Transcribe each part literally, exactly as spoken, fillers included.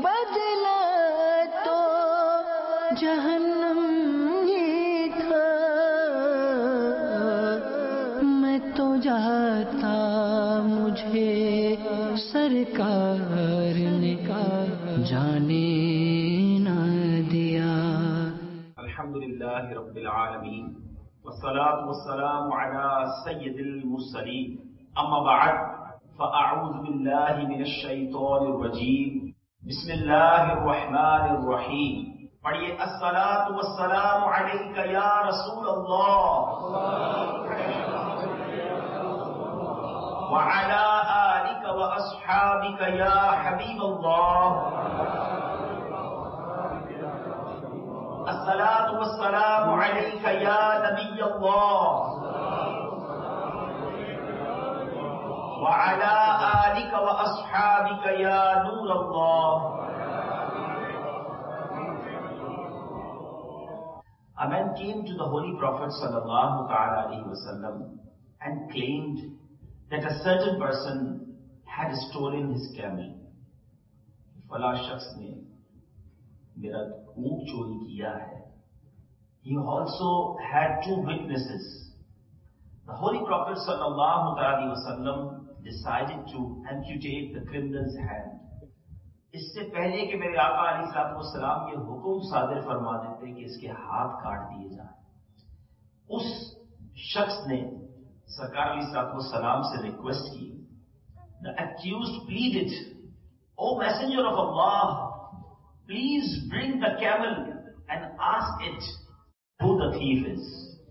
بدلا تو جہنم ہی تھا، میں تو جاتا مجھے سرکار نے جانے نہ دیا۔ الحمدللہ رب العالمین والصلاة والسلام على سید المرسلین، اما بعد فاعوذ باللہ من الشیطان الرجیم، بسم اللہ الرحمن الرحیم۔ پڑھیے الصلاة والسلام علیک یا رسول اللہ وعلى آلک واصحابک یا حبیب اللہ، الصلاة والسلام علیک یا نبی اللہ وعلى آلک واصحابک یا نور اللہ۔ A man came to the Holy Prophet sallallahu ta'ala alayhi wa sallam and claimed that a certain person had stolen his camel. فلاں شخص نے میرا اونٹ چوری کیا ہے۔ He also had two witnesses. The Holy Prophet sallallahu ta'ala alayhi wa sallam decided to amputate the criminal's hand. اس سے پہلے کہ میرے آقا علیہ الصلوۃ والسلام یہ حکم صادر فرما دیتے کہ اس کے ہاتھ کاٹ دیے جائیں، اس شخص نے سرکار علیہ الصلوۃ والسلام سے ریکویسٹ کی۔ The accused pleaded, O Messenger of Allah, please bring the camel and ask it who the thief is.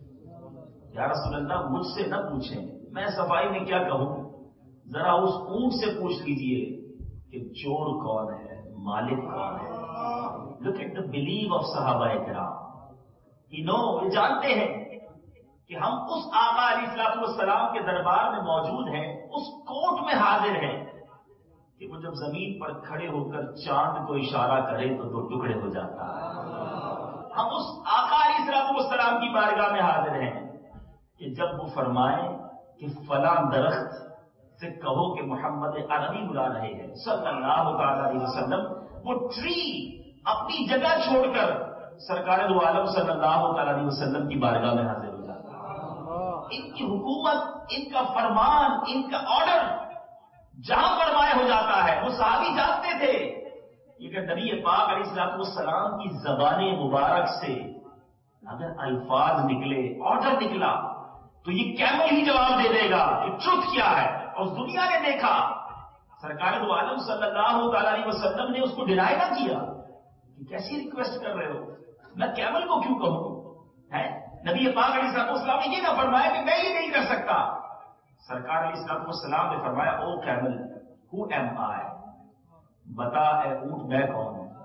یا رسول اللہ مجھ سے نہ پوچھیں، میں صفائی میں کیا کہوں، ذرا اس اونٹ سے پوچھ لیجئے کہ چور کون ہے، مالک کون ہے۔ Look at the belief of صحابہ کرام. You know, یہ جانتے ہیں کہ ہم اس آقا علیہ الصلوۃ والسلام کے دربار میں موجود ہیں، اس کوٹ میں حاضر ہیں کہ وہ جب زمین پر کھڑے ہو کر چاند کو اشارہ کرے تو دو ٹکڑے ہو جاتا ہے۔ ہم اس آقا علیہ الصلوۃ والسلام کی بارگاہ میں حاضر ہیں کہ جب وہ فرمائیں کہ فلاں درخت سے کہو کہ محمد عربی بلا رہے ہیں صلی اللہ تعالی علیہ وسلم، وہ ٹری اپنی جگہ چھوڑ کر سرکار دو عالم صلی اللہ تعالی علیہ وسلم کی بارگاہ میں حاضر ہو جاتا ہے۔ ان کی حکومت، ان کا فرمان، ان کا آرڈر جہاں فرمائے ہو جاتا ہے۔ وہ صحابی جانتے تھے کہ نبی پاک علیہ الصلوۃ والسلام کی زبان مبارک سے اگر الفاظ نکلے، آرڈر نکلا، تو یہ کیمل ہی جواب دے دے گا کہ ٹروتھ کیا ہے۔ اور دنیا نے دیکھا سرکار دو عالم صلی اللہ تعالی علیہ وسلم نے اس کو ڈینائی نہ کیا کہ کیسی ریکویسٹ کر رہے ہو، میں کیمل کو کیوں کہوں ہے؟ نبی پاک علیہ الصلوۃ والسلام نے یہ نہ فرمایا کہ میں یہ نہیں کر سکتا۔ سرکار علیہ الصلوۃ والسلام نے فرمایا او کیمل ہو ایم آئی، بتا اے اونٹ میں کون ہوں۔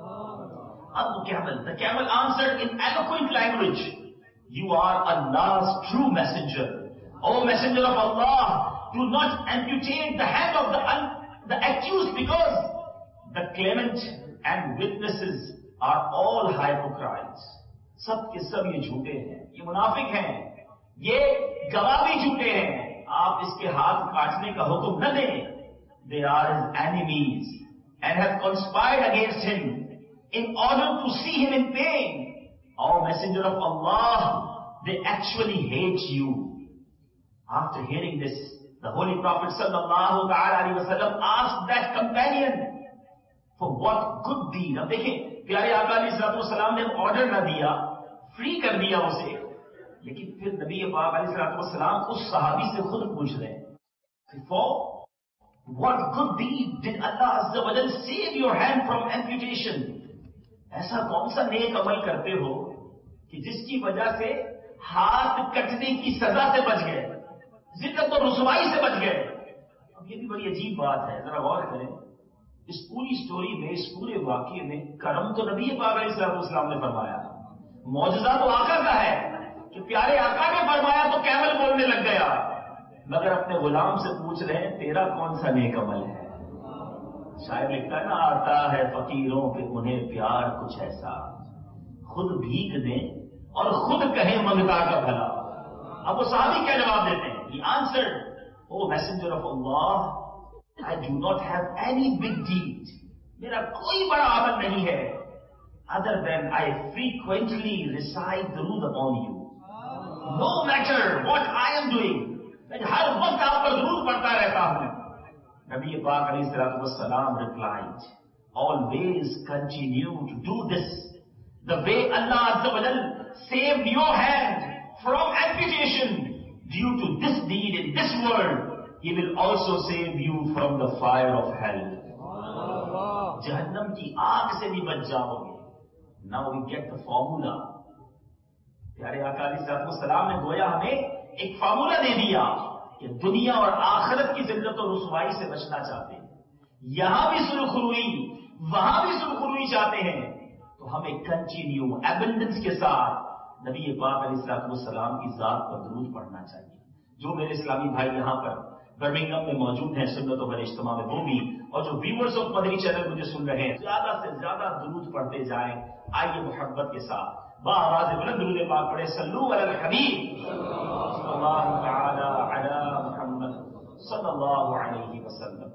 اب camel the camel answered in eloquent language, you are Allah's true messenger. O messenger of Allah, do not amputate the hand of the, un- the accused, because the claimant and witnesses are all hypocrites. سب کے سب یہ جھوٹے ہیں، یہ منافق ہیں، یہ گواہ بھی جھوٹے ہیں۔ آپ اس کے ہاتھ کاٹنے کا حکم نہ دیں۔ They are his enemies and have conspired against him in order to see him in pain. O messenger of Allah, they actually hate you. After hearing this, the Holy Prophet sallallahu ta'ala alayhi wa sallam asked that companion for what good deed. اب دیکھیں پیارے آقا علیہ الصلوۃ والسلام نے order نہ دیا، فری کر دیا اسے، لیکن پھر نبی پاک علیہ الصلوۃ والسلام اس صحابی سے خود پوچھ رہے ہیں for what good deed did Allah azza wa jal save your hand from amputation. ایسا کون سا نیک عمل کرتے ہو کہ جس کی وجہ سے ہاتھ کٹنے کی سزا سے بچ گئے، ذلت و رسوائی سے بچ گئے۔ اب یہ بھی بڑی عجیب بات ہے، ذرا غور کریں، اس پوری سٹوری میں، اس پورے واقعے میں کرم تو نبی پاک علیہ الصلوۃ والسلام نے فرمایا، معجزہ تو آقا کا ہے کہ پیارے آقا نے فرمایا تو کیمل بولنے لگ گیا، مگر اپنے غلام سے پوچھ رہے ہیں تیرا کون سا نیک عمل ہے۔ شاعر لکھتا ہے نا، آتا ہے فقیروں کے انہیں پیار کچھ ایسا، خود بھیک دیں اور خود کہیں منگتا کا بھلا۔ اب وہ صحابی کیا جواب دیتے ہیں؟ He answered, O messenger of Allah, I do not have any big deed. میرا کوئی بڑا عمل نہیں ہے other than I frequently recite درود upon you. No matter what I am doing, میں ہر وقت آپ پر درود پڑھتا رہتا ہوں. نبی پاک علیہ الصلوۃ والسلام replied, always continue to do this. The way Allah Azza wa Jal saved your hand from amputation due to this deed in this world, He will also save you from the fire of hell. جہنم کی آگ سے بھی بچ جاؤ گے. Now we get the formula. پیارے آقا علیہ الصلوۃ والسلام نے گویا ہمیں ایک فارمولا دے دیا کہ دنیا اور آخرت کی ذلت و رسوائی سے بچنا چاہتے ہیں. یہاں بھی سرخروئی وہاں بھی سرخروئی چاہتے ہیں تو ہمیں کنٹینیو ایبنڈنس کے ساتھ نبی پاک علیہ الصلوۃ والسلام کی ذات پر درود پڑھنا چاہیے. جو میرے اسلامی بھائی یہاں پر برمنگھم میں موجود ہیں سنت و اجتماع میں وہ بھی, اور جو ویورز آف مدنی چینل مجھے سن رہے ہیں, زیادہ سے زیادہ درود پڑھتے جائیں. آئیے محبت کے ساتھ با آواز بلند درود پاک پڑھے. صلو علی الحبیب صلی اللہ تعالی علی محمد صلی اللہ علیہ وسلم.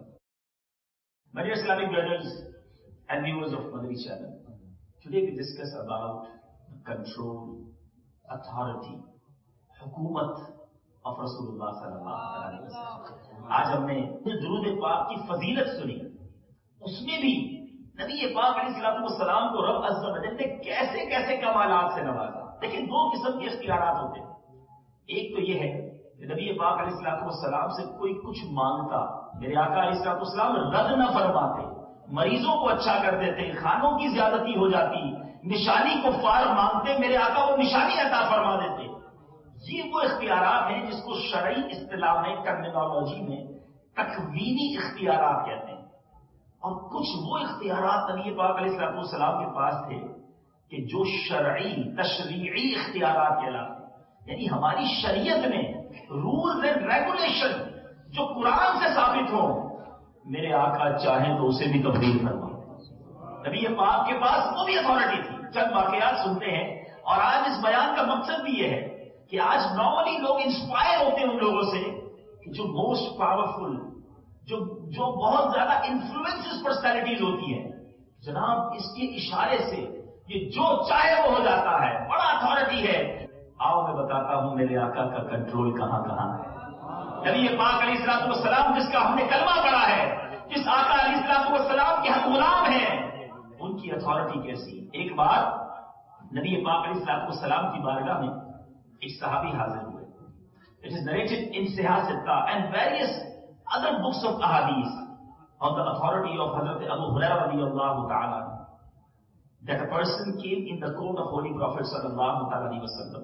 My dear Islamic brothers and viewers of Madani channel, today we discuss about control, authority, حکومت of Rasulullah صلی اللہ علیہ وسلم. آج ہم نے درود پاک کی فضیلت سنی, اس میں بھی نبی پاک علیہ الصلوۃ والسلام کو رب عز و جل نے کیسے کیسے کمالات سے نوازا. دیکھیں دو قسم کے اختیارات ہوتے ہیں. ایک تو یہ ہے کہ نبی پاک علیہ الصلوۃ والسلام سے کوئی کچھ مانگتا, میرے آقا علیہ الصلوۃ والسلام رد نہ فرماتے, مریضوں کو اچھا کر دیتے, کھانوں کی زیادتی ہو جاتی, نشانی کفار مانگتے, میرے آقا وہ نشانی عطا فرما دیتے. یہ وہ اختیارات ہیں جس کو شرعی اصطلاح میں ٹرمینالوجی میں تکوینی اختیارات کہتے ہیں. اور کچھ وہ اختیارات نبی پاک علیہ الصلوۃ والسلام کے پاس تھے کہ جو شرعی تشریعی اختیارات کہلاتے ہیں. یعنی ہماری شریعت میں رولز اینڈ ریگولیشن جو قرآن سے ثابت ہو, میرے آقا چاہیں تو اسے بھی تبدیل فرما. نبی پاک کے پاس وہ بھی اتھارٹی تھی. چند واقعات سنتے ہیں, اور آج اس بیان کا مقصد بھی یہ ہے کہ آج نارملی لوگ انسپائر ہوتے ہیں ان لوگوں سے کہ جو موسٹ پاورفل, جو جو بہت زیادہ انفلوئنسز پرسنالٹیز ہوتی ہیں, جناب اس کے اشارے سے یہ جو چاہے وہ ہو جاتا ہے, بڑا اتھارٹی ہے. آؤ میں بتاتا ہوں میرے آقا کا کنٹرول کہاں کہاں ہے. نبی پاک علیہ الصلوۃ والسلام جس کا ہم نے کلمہ پڑھا ہے, جس آقا علیہ الصلوۃ والسلام کے ہم غلام ہیں, ان کی اتھارٹی کیسی. ایک بار نبی پاک علیہ الصلوۃ والسلام کی بارگاہ میں ایک صحابی حاضر ہوئے. It is narrated in Sihah Sitta and various other books of ahadith on the authority of Hazrat Abu Hurairah radiyallahu ta'ala that a person came in the court of Holy Prophet sallallahu ta'ala alayhi wa sallam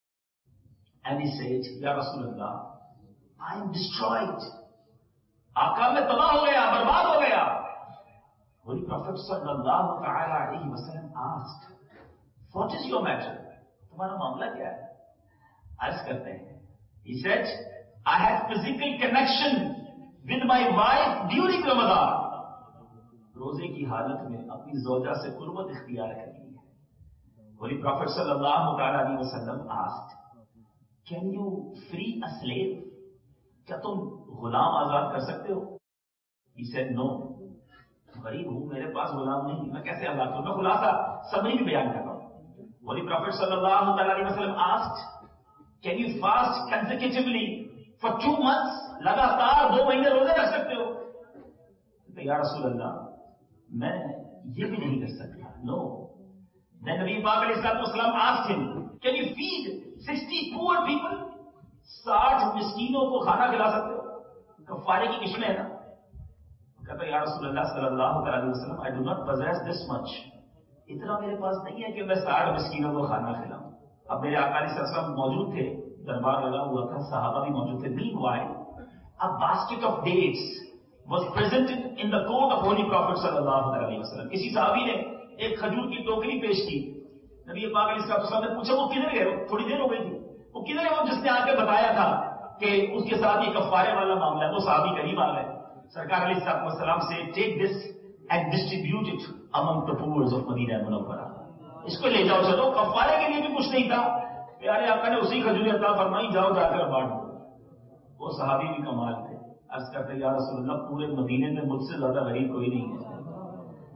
and he said, Ya Rasulullah, I am destroyed. آقا میں تباہ ہو گیا, برباد ہو گیا. Holy Prophet sallallahu ta'ala alayhi wa sallam asked, what is your matter? تمہارا معاملہ کیا ہے؟ عرض کرتے ہیں. He said, I had physical connection with my wife during Ramadan. روزے کی حالت میں اپنی زوجہ سے قربت اختیار کر لی ہے. Holy Prophet sallallahu ta'ala alayhi wa sallam asked, can you free a slave? کیا تم غلام آزاد کر سکتے ہو؟ He said, no. غریب ہوں, میرے پاس غلام نہیں, میں کیسے آزاد کروں؟ میں خلاصہ سمری بھی بیان کر رہا ہوں. Holy Prophet sallallahu ta'ala alayhi wa sallam asked, can you fast consecutively for two months? لگاتار دو مہینے روزے رکھ سکتے ہو؟ تو یا رسول اللہ میں یہ بھی نہیں کر سکتا. نو. Then نبی پاک علیہ الصلوۃ والسلام asked him, can you feed sixty poor people? ساٹھ مسکینوں کو کھانا کھلا سکتے ہو؟ کفارے کی قسمیں ہے نا. کہتا یا رسول اللہ صلی اللہ علیہ وسلم, I do not possess this much. اتنا میرے پاس نہیں ہے کہ میں ساٹھ مسکینوں کو کھانا کھلاؤں. اب میرے آقا علیہ السلام موجود تھے, دربار لگا ہوا تھا, صحابہ بھی موجود تھے. Meanwhile, a basket of dates was presented in the court of Holy Prophet sallallahu alaihi wasallam. کسی صحابی نے ایک کھجور کی ٹوکری پیش کی. نبی پاک علیہ السلام نے پوچھا وہ کدھر گئے؟ تھوڑی دیر ہو گئی تھی. وہ کدھر ہے وہ جس نے آ کے بتایا تھا کہ اس کے ساتھ یہ کفارے والا معاملہ ہے؟ وہ صحابی قریب آ گئے. سرکار علیہ السلام سے take this and distribute it among the poor of Medina منورہ. اس کو لے جاؤ, چلو. کفارے کے لیے بھی کچھ نہیں تھا. پیارے آقا نے اسی کھجور عطا فرمائی, جاؤ جا کر بانٹ دو. وہ صحابی بھی کمال تھے. عرض کرتے یا رسول اللہ پورے مدینے میں مجھ سے زیادہ غریب کوئی نہیں ہے.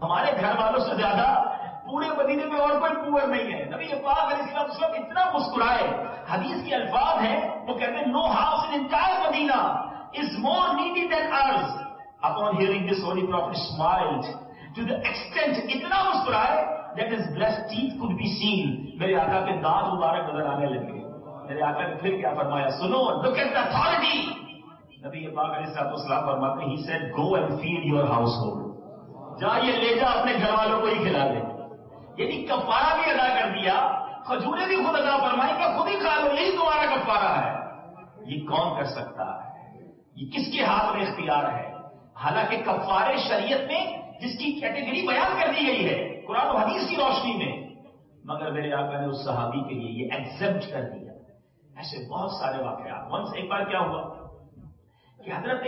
ہمارے گھر والوں سے زیادہ پورے مدینے میں اور کوئی پور نہیں ہے. نبی پاک علیہ السلام وسلم اتنا مسکرائے. حدیث کے الفاظ ہیں, وہ کہتے ہیں no house in entire Medina is more needy than ours. Upon hearing this, Holy Prophet smiled to the extent اتنا مسکرائے that his blessed teeth could be seen. میرے آقا کے دانت مبارک نظر آنے لگے. میرے آقا نے پھر کیا فرمایا, سنو, look at the authority. نبی پاک علیہ السلام فرماتے ہیں, he said go and feed your household. جا یہ لے جا اپنے گھر والوں کو ہی کھلا دے. یعنی کفارہ بھی ادا کر دیا, کھجوریں بھی خود ادا فرمائی کہ خود ہی کھا لو, یہی تمہارا کفارہ ہے. یہ کون کر سکتا ہے؟ یہ کس کے ہاتھ میں اختیار ہے؟ حالانکہ کفارے شریعت میں جس کی کیٹیگری بیان کر دی گئی ہے قرآن و حدیث کی روشنی میں, مگر میرے آقا نے اس صحابی کے لیے یہ ایگزمپٹ کر دیا. ایسے بہت سارے واقعات. ونس ایک بار کیا ہوا کہ حضرت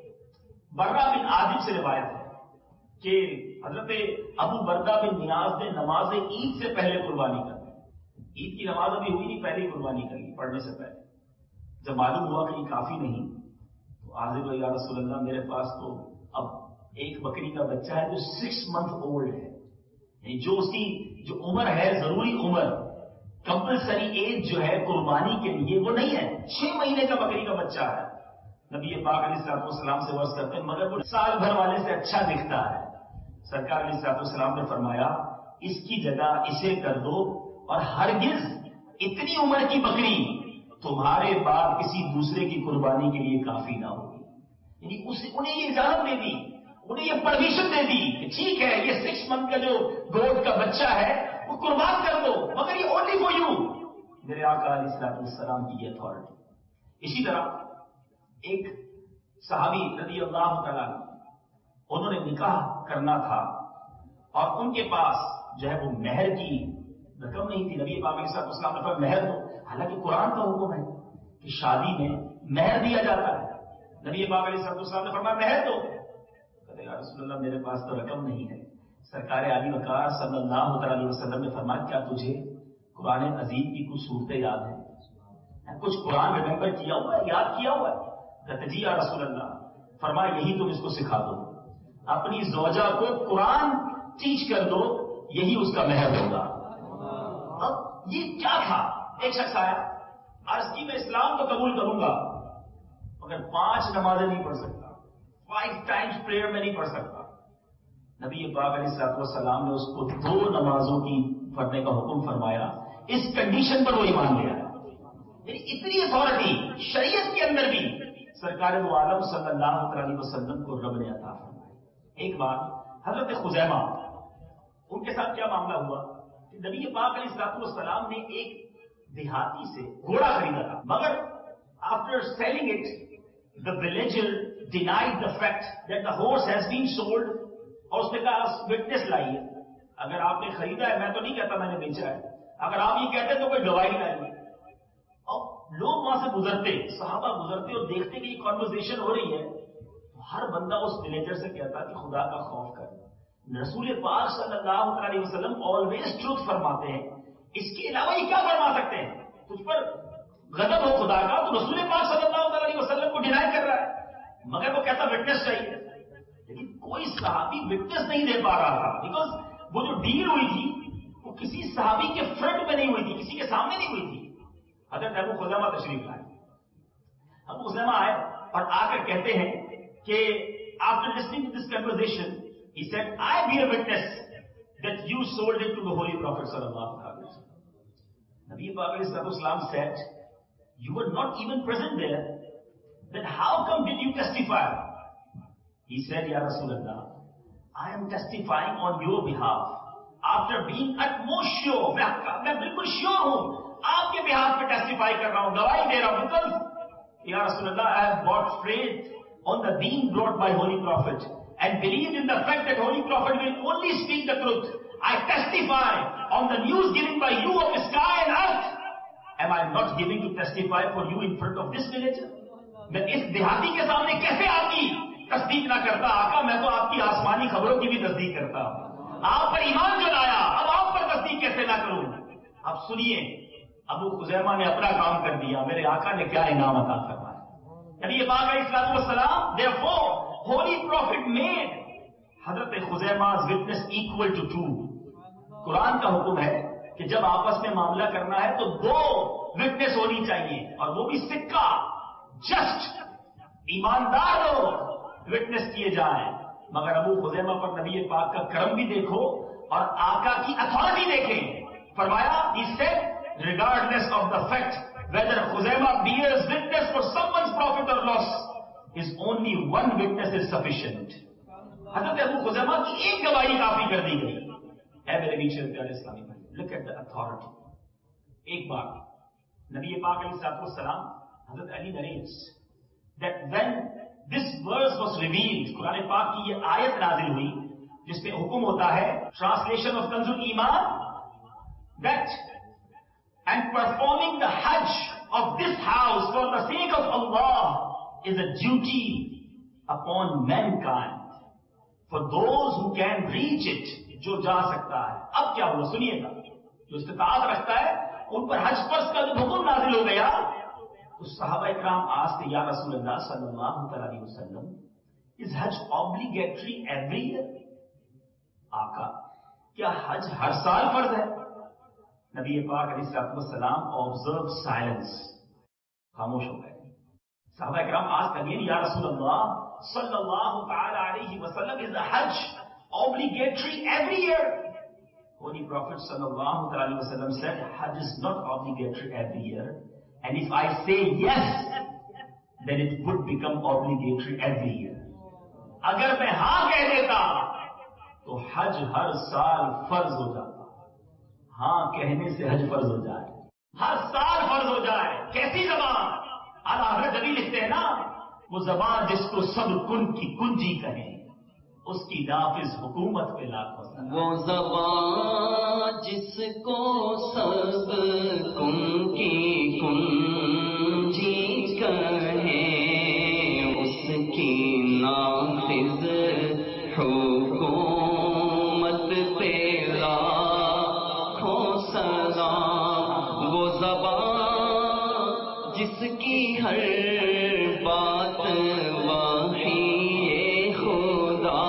برہ بن عازب سے روایت ہے کہ حضرت ابو بردہ بن نیاز نے نماز عید سے پہلے قربانی کر دی. عید کی نماز ابھی ہوئی نہیں, پہلے قربانی کر لی پڑھنے سے پہلے. جب معلوم ہوا کہ یہ کافی نہیں تو عازب یا رسول اللہ میرے پاس تو اب ایک بکری کا بچہ ہے جو سکس منتھ اولڈ ہے, یعنی جو اس کی جو عمر ہے, ضروری عمر, کمپلسری ایج جو ہے قربانی کے لیے وہ نہیں ہے, چھ مہینے کا بکری کا بچہ ہے. نبی پاک علیہ الصلوۃ والسلام سے عرض کرتے ہیں مگر وہ سال بھر والے سے اچھا دکھتا ہے. سرکار علیہ الصلوۃ والسلام نے فرمایا اس کی جگہ اسے کر دو, اور ہرگز اتنی عمر کی بکری تمہارے بعد کسی دوسرے کی قربانی کے لیے کافی نہ ہوگی. یعنی انہیں یہ اجازت دے دی, انہیں یہ پرمیشن دے دی کہ ٹھیک ہے یہ سکس منتھ کا جو گوٹ کا بچہ ہے وہ قربان کر دو, مگر یہ اونلی فور یو. میرے آقا علیہ الصلوۃ والسلام کی یہ اتھارٹی. اسی طرح ایک صحابی رضی اللہ تعالیٰ انہوں نے نکاح کرنا تھا اور ان کے پاس جو ہے وہ مہر کی رقم نہیں تھی. نبی پاک علیہ الصلوۃ والسلام نے فرمایا مہر دو, حالانکہ قرآن کا حکم ہے کہ شادی میں مہر دیا جاتا ہے. نبی پاک علیہ الصلوۃ والسلام نے فرمایا مہر دو. کہتے یا رسول اللہ میرے پاس تو رقم نہیں ہے. سرکار عالی وقار صلی اللہ علیہ وسلم نے فرمایا کیا تجھے قرآن عظیم کی کچھ صورتیں یاد ہیں, کچھ قرآن ریممبر کیا ہوا ہے, یاد کیا ہوا ہے؟ کہتے جی یا رسول اللہ. فرمایا یہی تم اس کو سکھا دو, اپنی زوجہ کو قرآن ٹیچ کر دو, یہی اس کا مہر ہوگا. اب یہ کیا تھا؟ ایک شخص آیا, عرض کی میں اسلام تو قبول کروں گا مگر پانچ نمازیں نہیں پڑھ سکتا, فائیو ٹائمز پریئر میں نہیں پڑھ سکتا. نبی پاک علیہ الصلوۃ والسلام نے اس کو دو نمازوں کی پڑھنے کا حکم فرمایا, اس کنڈیشن پر وہ ایمان لے آیا. یعنی اتنی اتھارٹی شریعت کے اندر بھی سرکار دو عالم صلی اللہ علیہ وسلم کو رب نے عطا فرمائی. ایک بار حضرت خزیمہ ان کے ساتھ کیا معاملہ ہوا کہ نبی پاک علیہ الصلوۃ والسلام نے ایک دیہاتی سے گھوڑا خریدا تھا, مگر after selling it the villager denied the fact that the horse has been sold, اور اس نے کہا وٹنس لائیے, اگر آپ نے خریدا ہے, میں تو نہیں کہتا میں نے بیچا ہے, اگر آپ یہ کہتے تو کوئی گواہی لائیے. اور لوگ وہاں سے گزرتے, صحابہ گزرتے اور دیکھتے کہ یہ کانورسیشن ہو رہی ہے, تو ہر بندہ اس ولیجر سے کہتا کہ خدا کا خوف کر. رسول پاک صلی اللہ علیہ وسلم آلویز ٹروتھ فرماتے ہیں, اس کے علاوہ یہ کیا فرما سکتے ہیں؟ تجھ پر غضب ہو خدا کا تو رسول پاک صلی اللہ علیہ وسلم کو ڈینائی کر رہا ہے, مگر وہ کہتا وٹنس چاہیے. لیکن کوئی صحابی وٹنس نہیں دے پا رہا تھا, بیکاز وہ جو ڈیل ہوئی تھی وہ کسی صحابی کے فرنٹ میں نہیں ہوئی تھی, کسی کے سامنے نہیں ہوئی تھی. حضرت ابو خزیمہ تشریف لائے. ابو خزیمہ آئے اور آ کر کہتے ہیں کہ after listening to this conversation, he said, I bear witness that you sold it to the Holy Prophet sallallahu alaihi wasallam. Nabi Pak alayhi wasallam said, you were not even present there, then how come did you testify? He said, Ya Rasulullah, I am testifying on your behalf after being utmost sure. میں بالکل sure ہوں, آپ کے behalf پہ testify کر رہا ہوں, گواہی دے رہا ہوں, because Ya Rasulullah, I have bought faith on the deen brought by Holy Prophet and believed in the fact that Holy Prophet will only speak the truth. I testify on the news given by you of the sky and earth. Am I not giving to testify for you in front of this villager? میں اس دیہاتی کے سامنے کیسے آپ کی تصدیق نہ کرتا؟ آقا میں تو آپ کی آسمانی خبروں کی بھی تصدیق کرتا ہوں, آپ پر ایمان جو لایا, اب آپ پر تصدیق کیسے نہ کروں؟ اب سنیے, ابو خزیمہ نے اپنا کام کر دیا, میرے آقا نے کیا انعام عطا فرمایا. نبی پاک علیہ الصلوۃ والسلام, therefore Holy Prophet made حضرت خزیمہ's witness equal to two. قرآن کا حکم ہے کہ جب آپس میں معاملہ کرنا ہے تو دو وٹنس ہونی چاہیے، اور وہ بھی سکہ جسٹ ایماندار لوگ وٹنس کیے جائیں. مگر ابو خزیمہ پر نبی پاک کا کرم بھی دیکھو اور آقا کی اتھارٹی دیکھیں. فرمایا he said regardless of the fact whether Khuzaimah bears witness for someone's profit or loss, is only one witness is sufficient. حضرت ابو خزیمہ کی ایک گواہی کافی کر دی گئی. اے میرے بیچے پیارے اسلامی بھائی، look at the authority. ایک بار نبی پاک علیہ الصلوۃ والسلام حضرت علی narrates that when this verse was revealed, قرآن پاک کی یہ آیت نازل ہوئی جس میں حکم ہوتا ہے translation of Kanz ul Iman that and performing the hajj of this house for the sake of Allah is a duty upon mankind for those who can reach it, جو جا سکتا ہے. اب کیا ہوا سنیے گا، جو استطاعت رکھتا ہے ان پر حج فرض کا جو حکم نازل ہو گیا تو صحابہ اکرام آستے یا رسول اللہ صلی اللہ علیہ وسلم is Hajj obligatory every year؟ آقا کیا حج ہر سال فرض ہے؟ نبی پاک علیہ الصلوۃ والسلام observe silence، خاموش ہو گئے. صحابہ اکرام asked again یا رسول اللہ صلی اللہ تعالی علیہ وسلم is the Hajj obligatory every year؟ Holy Prophet sallallahu alaihi wasallam said, Hajj is not obligatory every year, and if I say yes, then it would become obligatory every year. اگر میں ہاں کہہ دیتا تو حج ہر سال فرض ہو جاتا. ہاں کہنے سے حج فرض ہو جائے، ہر سال فرض ہو جائے. کیسی زبان؟ اعلیٰ حضرت نبی لکھتے ہیں نا، وہ زبان جس کو سب کن کی کنجی کہیں اس کی نافذ حکومت پہ لاکھوں. وہ زبان جس کو سب کن کی کنجی کہیں اس کی نافذ حکومت پہ لاکھوں سلام. وہ زبان جس کی ہر بات وحی خدا،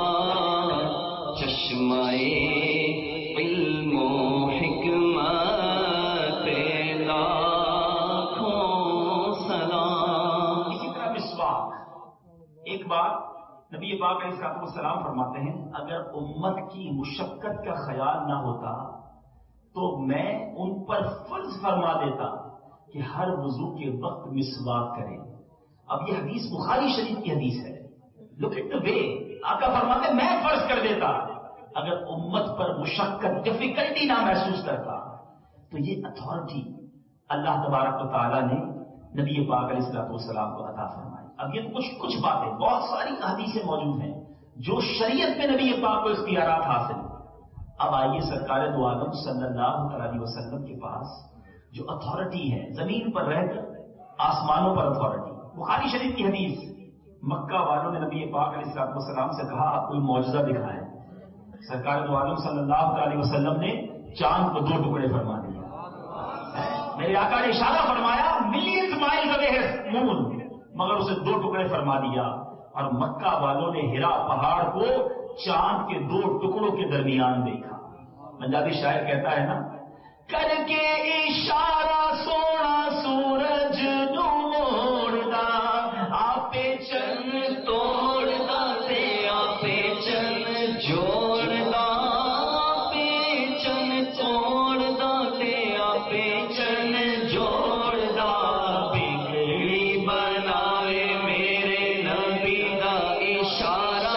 چشمہ علم و حکمت لاکھوں سلام. اسی طرح مسواک. ایک بار نبی پاک علیہ الصلوۃ والسلام فرماتے ہیں اگر امت کی مشقت کا خیال نہ ہوتا تو میں ان پر فرض فرما دیتا کہ ہر وضو کے وقت مسواک کریں. اب یہ حدیث بخاری شریف کی حدیث ہے. لک ایٹ دا وے آقا فرماتے ہیں میں فرض کر دیتا اگر امت پر مشقت ڈفیکلٹی نہ محسوس کرتا. تو یہ اتھارٹی اللہ تبارک و تعالیٰ نے نبی پاک علیہ الصلوۃ والسلام کو عطا فرمائی. اب یہ کچھ کچھ باتیں، بہت ساری حدیثیں موجود ہیں جو شریعت میں نبی پاک کو اختیارات حاصل. اب آئیے سرکار دو عالم صلی اللہ علیہ وسلم کے پاس جو اتھارٹی ہے، زمین پر رہ کر آسمانوں پر اتھارٹی. بخاری شریف کی حدیث، مکہ والوں نے نبی پاک علیہ الصلوۃ والسلام سے کہا آپ کوئی معجزہ دکھائیں. سرکار دو عالم صلی اللہ علیہ وسلم نے چاند کو دو ٹکڑے فرما دیا. میرے آقا نے اشارہ فرمایا ملینز مائلز اوے ہے مون، مگر اسے دو ٹکڑے فرما دیا. اور مکہ والوں نے ہرا پہاڑ کو چاند کے دو ٹکڑوں کے درمیان دیکھا. پنجابی شاعر کہتا ہے نا، کر کے اشارہ سونا سورج نوڑدا آپے چن توڑدا تے آپے چن جوڑدا آپے چن توڑدا تے آپے چن جوڑدا. بگڑی بناوے میرے نبی دا اشارہ،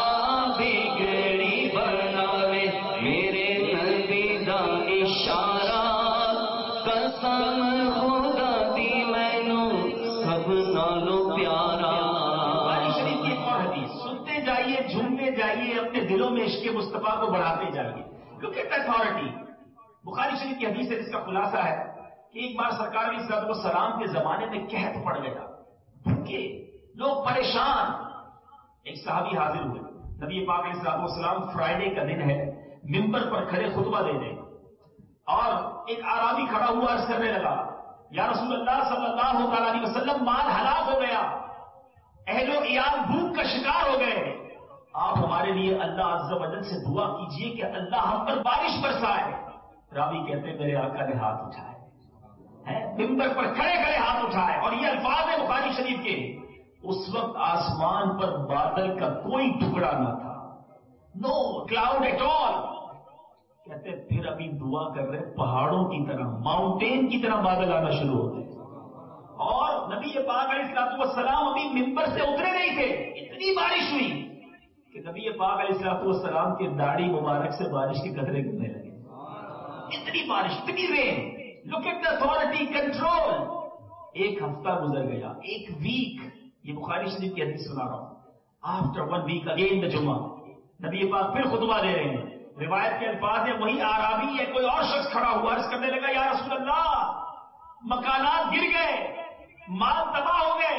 بگڑی بناوے میرے نبی دا اشارہ. قسم خدا دی مینوں سب نالوں پیارا. بخاری شریف کی ایک اور حدیث، سنتے جائیے، جھومتے جائیے، اپنے دلوں میں عشق مصطفیٰ کو بڑھاتے جائیے. کیونکہ اتھارٹی بخاری شریف کی حدیث ہے جس کا خلاصہ ہے کہ ایک بار سرکار علیہ الصلوۃ والسلام کے زمانے میں قحط پڑ گیا، بھوکے لوگ پریشان. ایک صحابی حاضر ہوئے، نبی پاک علیہ الصلوۃ والسلام فرائیڈے کا دن ہے، ممبر پر کھڑے خطبہ دے دیں، اور ایک آرابی کھڑا ہوا عرض کرنے لگا یا رسول اللہ صلی اللہ علیہ وسلم مال ہلاک ہو گیا، اہل و عیال بھوک کا شکار ہو گئے، آپ ہمارے لیے اللہ عز و جل سے دعا کیجئے کہ اللہ ہم پر بارش برسائے. راوی کہتے ہیں میرے آقا نے ہاتھ اٹھائے، منبر پر کھڑے کھڑے ہاتھ اٹھائے، اور یہ الفاظ ہیں بخاری شریف کے. اس وقت آسمان پر بادل کا کوئی ٹکڑا نہ تھا، نو کلاؤڈ ایٹ آل. کہتے ہیں پھر ابھی دعا کر رہے، پہاڑوں کی طرح، ماؤنٹین کی طرح بادل آنا شروع ہو گئے. اور نبی پاک علیہ الصلوۃ والسلام ابھی منبر سے اترے نہیں تھے، اتنی بارش ہوئی کہ نبی پاک علیہ الصلوۃ والسلام کی داڑھی مبارک سے بارش کے قطرے گرنے لگے. اتنی بارش، اتنی rain. Look at the authority, control. ایک ہفتہ گزر گیا، ایک ویک. یہ بخاری شریف کی حدیث سنا رہا ہوں. After one week again the Jumma, نبی پاک پھر خطبہ دے رہے ہیں. روایت کے الفاظ ہیں وہی آرابی ہے کوئی اور شخص کھڑا ہوا، عرض کرنے لگا یا رسول اللہ مکانات گر گئے، مال تباہ ہو گئے.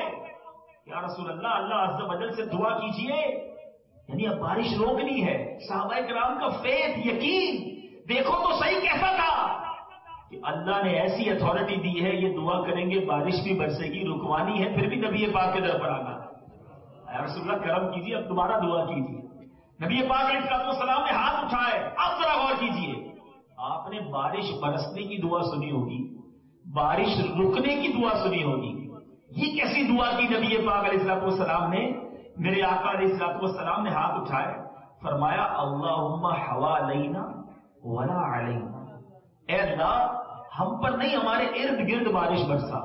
یا رسول اللہ اللہ عز و جل سے دعا کیجئے، یعنی اب بارش روکنی ہے. صحابہ کرام کا فیتھ، یقین دیکھو تو صحیح کیسا تھا کہ اللہ نے ایسی اتھارٹی دی ہے، یہ دعا کریں گے بارش بھی برسے گی، رکوانی ہے پھر بھی نبی پاک کے در پر آنا. یا رسول اللہ کرم کیجئے، اب دوبارہ دعا کیجئے. نبی پاک علیہ السلام نے ہاتھ اٹھائے. اب ذرا غور کیجئے، آپ نے بارش برسنے کی دعا سنی ہوگی، بارش رکنے کی دعا سنی ہوگی. یہ کیسی دعا کی نبی پاک علیہ السلام نے؟ میرے آقا علیہ السلام نے ہاتھ اٹھائے، فرمایا اللہم حوالینا ولا علینا. اے اللہ ہم پر نہیں ہمارے ارد گرد بارش برسا.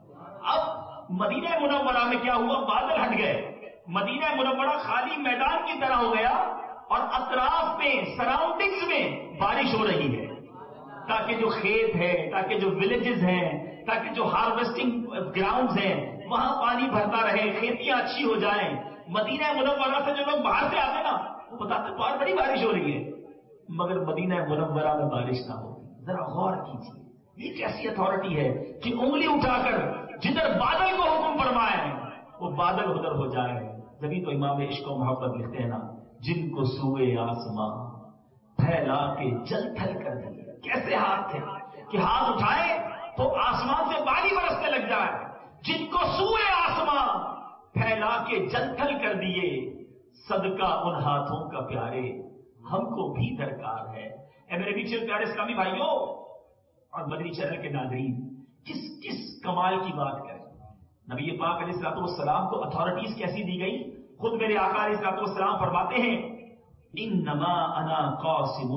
اب مدینہ منورہ میں کیا ہوا؟ بادل ہٹ گئے، مدینہ منورہ خالی میدان کی طرح ہو گیا، اور اطراف میں، سراؤنڈنگز میں بارش ہو رہی ہے، تاکہ جو کھیت ہے، تاکہ جو ولیجز ہیں، تاکہ جو ہارویسٹنگ گراؤنڈز ہیں وہاں پانی بھرتا رہے، کھیتیاں اچھی ہو جائیں. مدینہ منورہ سے جو لوگ باہر سے آتے نا وہ بتاتے بہت بڑی بارش ہو رہی ہے، مگر مدینہ منورہ میں بارش نہ ہو. ذرا غور کیجیے، یہ کیسی اتھارٹی ہے کہ انگلی اٹھا کر جدھر بادل کو حکم فرمائے وہ بادل ادھر ہو جائے. جبھی تو امام عشق و محبت لکھتے ہیں نا، جن کو سوئے آسمان پھیلا کے جل تھل کر دیے. کیسے ہاتھ تھے کہ ہاتھ اٹھائے تو آسمان سے پانی برسنے لگ جائے. جن کو سوئے آسمان پھیلا کے جل تھل کر دیے، صدقہ ان ہاتھوں کا پیارے ہم کو بھی درکار ہے. اے میرے پیچھے پیارے اسلامی بھائیوں اور مدنی چینل کے ناظرین، کس کس کمال کی بات کریں. نبی پاک علیہ الصلوۃ والسلام کو اتھارٹیز کیسی دی گئی؟ خود میرے آقا علیہ الصلوۃ والسلام فرماتے ہیں انما انا قاسم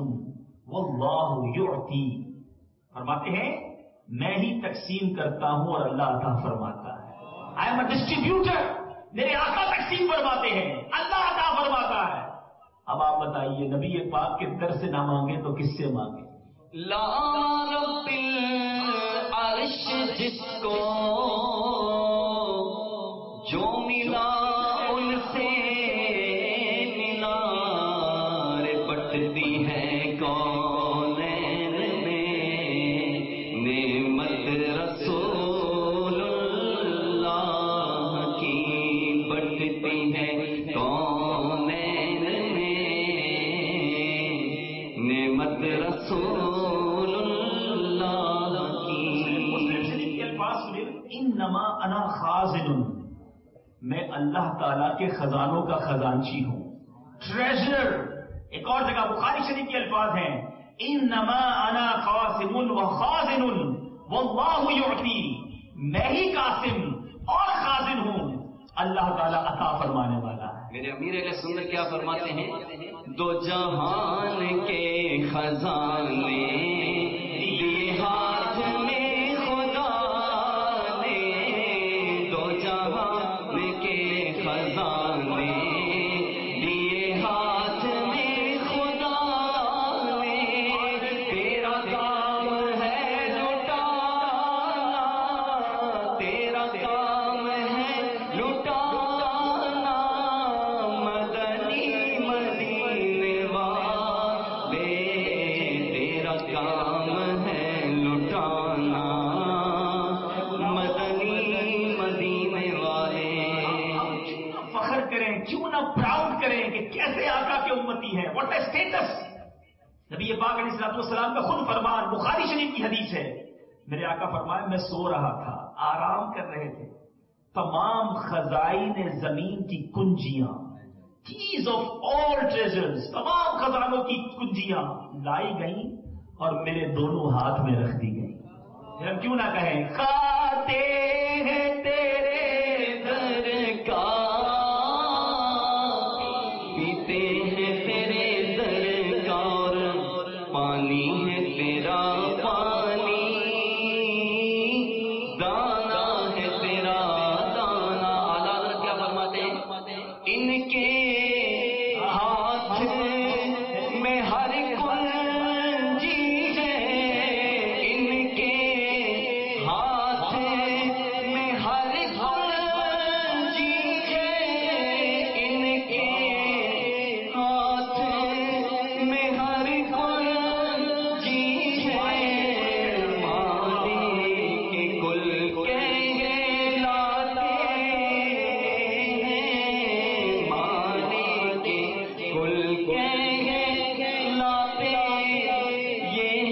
واللہ یعطی. فرماتے ہیں میں ہی تقسیم کرتا ہوں اور اللہ عطا فرماتا ہے. I am a distributor. میرے آقا تقسیم فرماتے ہیں، اللہ عطا فرماتا ہے. اب آپ بتائیے نبی پاک کے در سے نہ مانگے تو کس سے مانگے؟ لا رب العرش جس کو جو ملا ان سے ملا، رے پٹتی ہے کونین میں نعمت رسول اللہ کی، بٹتی ہے کونین میں نعمت رسول اللہ کی. مسلم شریف کے الفاظ سنیں، انما انا خازن، میں اللہ تعالیٰ کے خزانوں کا خزانچی ہوں، ٹریجرر. ایک اور جگہ بخاری شریف کے الفاظ ہیں انما انا قاسم و خازن واللہ یعطی، میں ہی قاسم اور خازن ہوں، اللہ تعالیٰ عطا فرمانے والا ہے. میرے امیر علیہ سنت کیا فرماتے ہیں؟ دو جہان کے خزانے دیے ہاتھ میں خدا نے، دو جہان کے خزانے دیے ہاتھ میں خدا نے، تیرا کام ہے لٹانا، تیرا کام ہے لٹانا، مدنی مدینے والے تیرا کام ہے لٹانا، مدنی مدینے والے. فخر کریں، کیوں نہ پراؤڈ کریں کہ کیسے آقا کے امتی ہیں. What a status. نبی پاک علیہ الصلوۃ والسلام کا خود فرمان بخاری شریف کی حدیث ہے. میرے آقا فرمائے میں سو رہا تھا، آرام کر رہے تھے، تمام خزائن زمین کی کنجیاں keys of all treasures, تمام خزانوں کی کنجیاں لائی گئیں اور میرے دونوں ہاتھ میں رکھ دی گئیں. پھر ہم کیوں نہ کہیں کھاتے ہیں تیرے در کا، پیتے ہیں تیرے در کا، اور پانی ہے تیرا پانی، دانا ہے تیرا دانا. اعلیٰ حضرت کیا فرماتے ہیں؟ ان کے ہاتھ میں ہر کنجی ہے، ان کے ہاتھ میں ہر کنجی ہے، ان کے ہاتھ میں ہر کنجی ہے. مانے کے گل کہلاتے ہیں، مانے کے گل کہلاتے یہ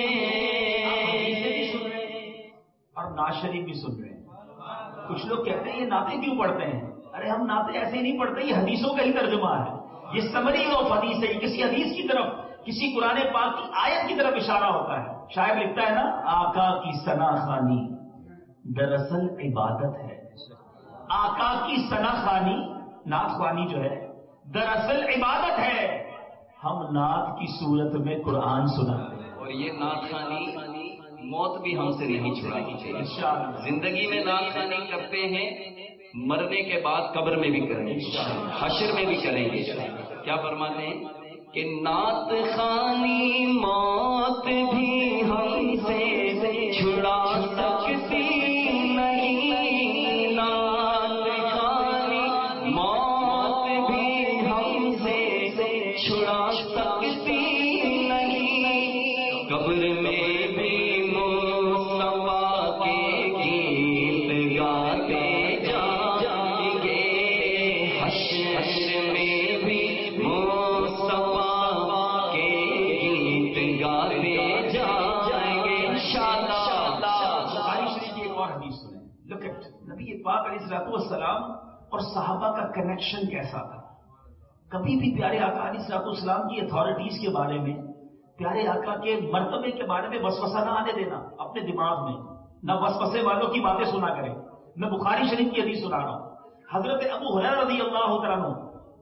ہیں. اور نعت شریف بھی سن رہے ہیں. کچھ لوگ کہتے ہیں یہ نعتیں کیوں پڑھتے ہیں؟ ارے ہم نعتیں ایسے ہی نہیں پڑھتے، یہ حدیثوں کا ہی ترجمہ ہے، یہ سمری آف حدیث ہے. یہ کسی حدیث کی طرف، کسی قرآن پاک کی آیت کی طرف اشارہ ہوتا ہے. شاعر لکھتا ہے نا، آقا کی ثنا خوانی دراصل عبادت ہے. آقا کی ثنا خوانی، نعت خوانی جو ہے دراصل عبادت ہے. ہم نعت کی صورت میں قرآن سناتے ہیں. اور یہ نعت خوانی موت بھی ہم سے نہیں چھڑانی چاہیے. انشاءاللہ زندگی میں نعت خوانی کرتے ہیں، مرنے کے بعد قبر میں بھی کریں گے، حشر میں بھی کریں گے. کیا فرماتے ہیں کہ نعت خوانی موت بھی ہم سے چھڑا سکتی نہیں، نعت خوانی موت بھی ہم سے چھڑا سکتی نہیں. قبر میں بھی مصطفیٰ کے گیت گاتے جائیں گے، حشر میں بھی مصطفیٰ کے گیت گاتے جائیں گے انشاءاللہ. بخاری شریف کی ایک اور حدیث سنیں. لک ایٹ نبی پاک علیہ الصلوۃ والسلام اور صحابہ کا کنیکشن کیسا تھا. کبھی بھی پیارے آقا علیہ الصلوۃ والسلام کی اتھارٹیز کے بارے میں، پیارے آقا کے مرتبے کے بارے میں وسوسہ نہ آنے دینا اپنے دماغ میں. نہ وسوسے والوں کی باتیں سنا کریں. میں بخاری شریف کی حدیث سنا رہا ہوں. حضرت ابو ہریرہ رضی اللہ تعالیٰ عنہ،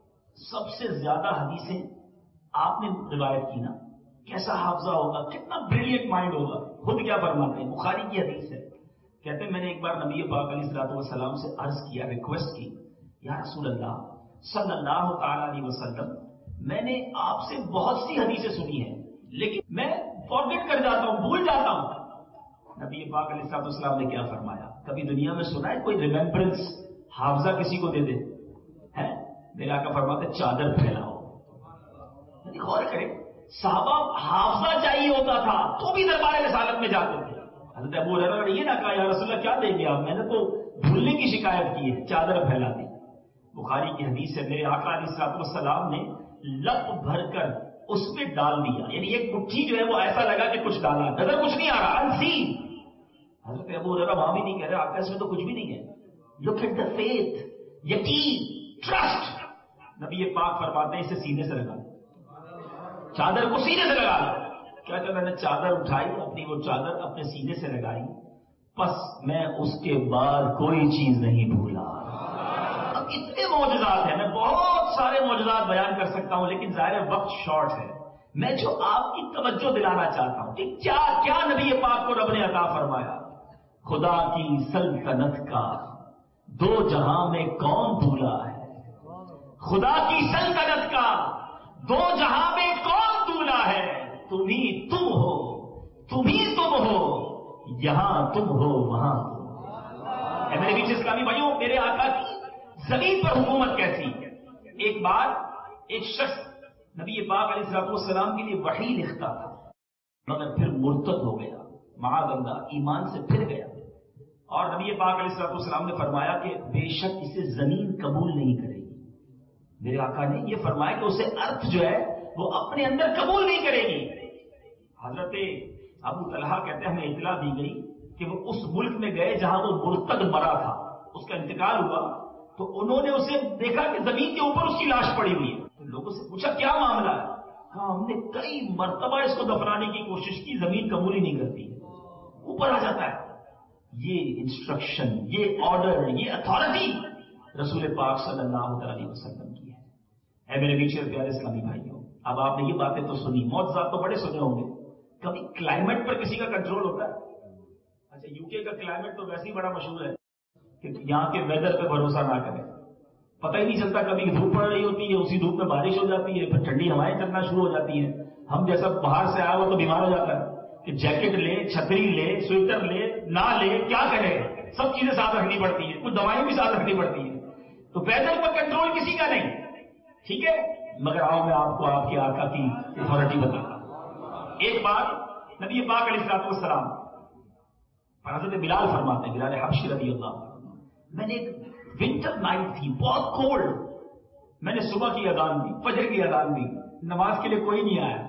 سب سے زیادہ حدیثیں آپ نے روایت کی نا. کیسا حافظہ ہوگا، کتنا بریلینٹ مائنڈ ہوگا. خود کیا فرماتے ہیں، بخاری کی حدیث ہے. کہتے ہیں میں نے ایک بار نبی پاک علیہ الصلوۃ والسلام سے عرض کیا، ریکویسٹ کی، یا رسول اللہ صلی اللہ تعالی علیہ وسلم، میں نے آپ سے بہت سی حدیثیں سنی ہیں لیکن میں فارگیٹ کر جاتا ہوں، بھول جاتا ہوں. نبی پاک علیہ الصلوۃ والسلام نے کیا فرمایا؟ کبھی دنیا میں سنا ہے کوئی ریمیمبرنس حافظہ کسی کو دے دے ہے؟ میرے آقا فرماتے چادر پھیلاؤ. یعنی غور کریں، صحابہ حافظہ چاہیے ہوتا تھا تو بھی دربار رسالت میں جاتے تھے. حضرت ابو ہریرہ نے یہ نہ کہا یا رسول اللہ کیا دیں گے آپ، میں نے تو بھولنے کی شکایت کی ہے، چادر پھیلا دی. بخاری کی حدیث ہے، میرے آقا علیہ الصلوۃ والسلام نے لپ بھر کر اس میں ڈال دیا. یعنی ایک مٹھی جو ہے وہ ایسا لگا کہ کچھ ڈالا، نظر کچھ نہیں آ رہا، انسین. حضرت ابو ہریرہ وہاں بھی نہیں کہہ رہے آقا اس میں تو کچھ بھی نہیں ہے. لک ایٹ دا فیتھ، یقین، ٹرسٹ. نبی پاک فرماتے ہیں اسے سینے سے لگا، چادر کو سینے سے لگا. کہتے میں نے چادر اٹھائی، اپنی وہ چادر اپنے سینے سے لگائی، پس میں اس کے بعد کوئی چیز نہیں بھولا. اب اتنے معجزات ہیں، میں بہت سارے معجزات بیان کر سکتا ہوں لیکن ظاہر وقت شارٹ ہے. میں جو آپ کی توجہ دلانا چاہتا ہوں کہ کیا کیا نبی پاک کو رب نے عطا فرمایا. خدا کی سلطنت کا دو جہاں میں کون بھولا ہے، خدا کی سلطنت کا دو جہاں میں کون بھولا ہے. تم ہی تم ہو، تم ہی تم ہو، یہاں تم ہو وہاں تم ہو. اے میرے بیچ اسلامی بھائیوں، میرے آقا کی زمین پر حکومت کیسی. ایک بار ایک شخص نبی پاک علیہ الصلوۃ والسلام کے لیے وحی لکھتا تھا مگر پھر مرتد ہو گیا، معاذ اللہ ایمان سے پھر گیا. اور نبی پاک علیہ الصلوۃ والسلام نے فرمایا کہ بے شک اسے زمین قبول نہیں کرے گی. میرے آقا نے یہ فرمایا کہ اسے ارتھ جو ہے وہ اپنے اندر قبول نہیں کرے گی. حضرت ابو طلحہ کہتے ہیں ہمیں اطلاع دی گئی کہ وہ اس ملک میں گئے جہاں وہ مرتد مرا تھا، اس کا انتقال ہوا تو انہوں نے اسے دیکھا کہ زمین کے اوپر اس کی لاش پڑی ہوئی ہے. تو لوگوں سے پوچھا کیا معاملہ ہے؟ کہا ہم نے کئی مرتبہ اس کو دفنانے کی کوشش کی, زمین قبول ہی نہیں کرتی, اوپر آ جاتا ہے. یہ انسٹرکشن, یہ آرڈر, یہ اتھارٹی رسول پاک صلی اللہ علیہ وسلم کی ہے. اے میرے بیچ پیارے اسلامی بھائیوں, اب آپ نے یہ باتیں تو سنی, معجزات تو بڑے سنے ہوں گے. کبھی کلائمیٹ پر کسی کا کنٹرول ہوتا ہے؟ اچھا, یو کے کا کلائمیٹ تو ویسے ہی بڑا مشہور ہے کہ یہاں کے ویدر پہ بھروسہ نہ کریں. پتہ ہی نہیں چلتا, کبھی دھوپ پڑ رہی ہوتی ہے, اسی دھوپ میں بارش ہو جاتی ہے, پھر ٹھنڈی ہوائیں چلنا شروع ہو جاتی ہیں. ہم جیسا باہر سے آیا ہوا تو بیمار ہو جاتا ہے کہ جیکٹ لے, چھتری لے, سویٹر لے, نہ لے, کیا کرے, سب چیزیں ساتھ رکھنی پڑتی ہیں, کچھ دوائیں بھی ساتھ رکھنی پڑتی ہیں. تو ویدر پر کنٹرول کسی کا نہیں, ٹھیک ہے. مگر آؤ میں آپ کو آپ کے آقا کی اتھارٹی بتاتا ہوں. ایک بار نبی پاک علیہ الصلوۃ والسلام حضرت بلال فرماتے ہیں, بلال حبشی رضی اللہ عنہ, میں نے ایک ونٹر نائٹ تھی, بہت کولڈ, میں نے صبح کی اذان دی, فجر کی اذان دی, نماز کے لیے کوئی نہیں آیا,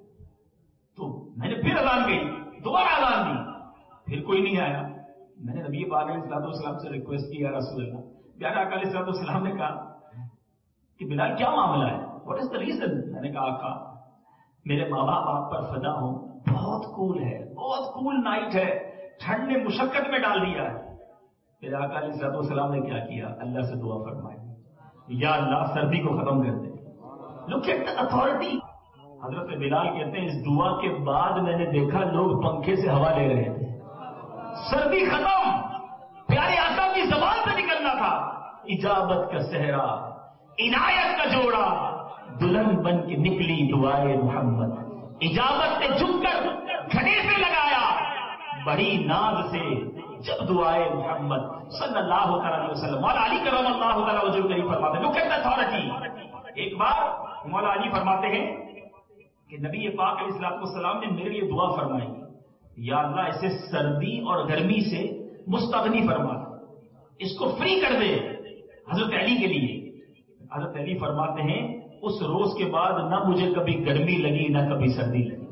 تو میں نے پھر اذان گئی, دوبارہ اذان دی, پھر کوئی نہیں آیا. میں نے نبی پاک علیہ الصلوۃ والسلام سے ریکویسٹ کی, یا رسول اللہ, پیارے آقا علیہ الصلوۃ والسلام نے کہا کہ بلال کیا معاملہ ہے, واٹ از دا ریزن؟ میں نے کہا آقا میرے ماں باپ آپ پر فدا ہوں, بہت کول ہے, بہت کول نائٹ ہے, ٹھنڈ نے مشقت میں ڈال دیا ہے. میرے آقا علیہ الصلوۃ والسلام نے کیا کیا, اللہ سے دعا فرمائی, یا اللہ سردی کو ختم کر دے. لک ایٹ دا اتھارٹی. حضرت بلال کہتے ہیں اس دعا کے بعد میں نے دیکھا لوگ پنکھے سے ہوا لے رہے تھے, سردی ختم. پیارے آقا کی زبان سے نکلنا تھا, اجابت کا صحرا, عنایت کا جوڑا, دلہن بن کے نکلی دعائے محمد. اجابت نے جھک کر گھڑے سے لگایا, بڑی ناز سے جب دعائے محمد صلی اللہ علیہ وسلم. مولا علی کرم اللہ تعالیٰ وجہ کریم فرماتے ہیں, لک ایٹ دا اتھارٹی. ایک بار مولا علی فرماتے ہیں کہ نبی پاک علیہ الصلوۃ والسلام نے میرے لیے دعا فرمائی, یا اللہ اسے سردی اور گرمی سے مستغنی فرما, اس کو فری کر دے. حضرت علی کے لیے حضرت علی فرماتے ہیں اس روز کے بعد نہ مجھے کبھی گرمی لگی نہ کبھی سردی لگی.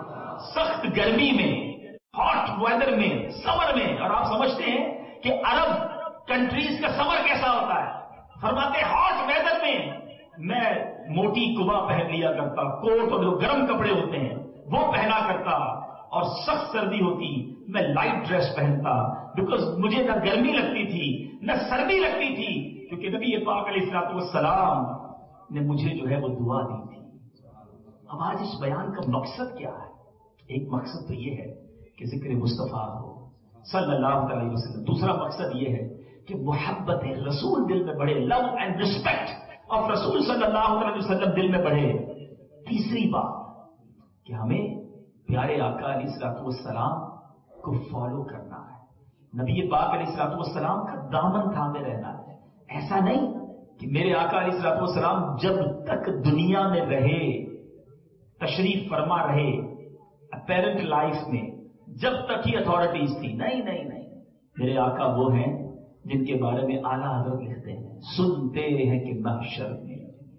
سخت گرمی میں, ہاٹ ویدر میں, سمر میں, اور آپ سمجھتے ہیں کہ عرب کنٹریز کا سمر کیسا ہوتا ہے, فرماتے ہیں ہاٹ ویدر میں میں موٹی کبا پہن لیا کرتا, کوٹ اور جو گرم کپڑے ہوتے ہیں وہ پہنا کرتا, اور سخت سردی ہوتی میں لائٹ ڈریس پہنتا, بیکاز مجھے نہ گرمی لگتی تھی نہ سردی لگتی تھی, کیونکہ نبی پاک علیہ الصلوۃ والسلام نے مجھے جو ہے وہ دعا دی تھی. اب آج اس بیان کا مقصد کیا ہے؟ ایک مقصد تو یہ ہے کہ ذکر مصطفیٰ ہو صلی اللہ علیہ وسلم. دوسرا مقصد یہ ہے کہ محبت رسول دل میں بڑھے, لو اینڈ ریسپیکٹ آف رسول صلی اللہ علیہ وسلم دل میں بڑھے. تیسری بات کہ ہمیں پیارے آقا علیہ الصلوۃ والسلام کو فالو کرنا ہے, نبی پاک علیہ الصلوۃ والسلام کا دامن تھامے رہنا ہے. ایسا نہیں کہ میرے آقا علیہ الصلوۃ والسلام جب تک دنیا میں رہے, تشریف فرما رہے, اپیرنٹ لائف میں جب تک ہی اتھارٹیز تھی. نہیں نہیں نہیں, میرے آقا وہ ہیں جن کے بارے میں اعلیٰ حضرت لکھتے ہیں, سنتے ہیں کہ محشر میں